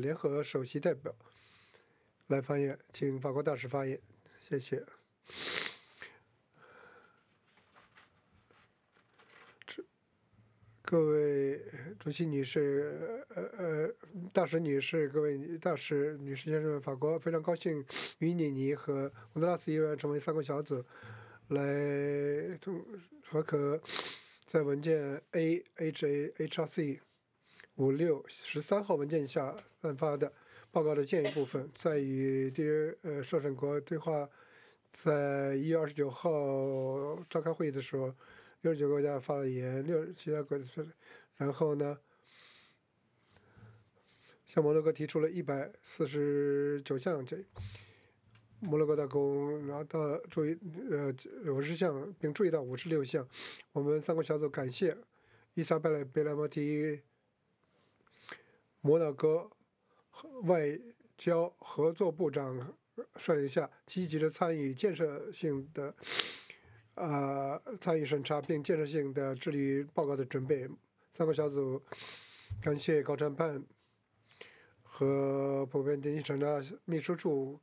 联合首席代表来发言，请法国大使发言，谢谢。各位主席女士、大使女士、各位大使女士先生，法国非常高兴与你和洪都拉斯议员成为三个小组，来合可在文件 AHRC 5613号文件下颁发的报告的建议部分，在与受审国对话，在1月29号召开会议的时候，69个国家发了言，6其他国家，然后呢，向摩洛哥提出了149项摩洛哥大公拿到50项，并注意到56项。我们三个小组感谢伊莎贝拉·贝莱莫提摩洛哥外交合作部长率领下，积极的参与建设性的参与审查并建设性的治理报告的准备。三个小组感谢高参办和普遍经济审查秘书处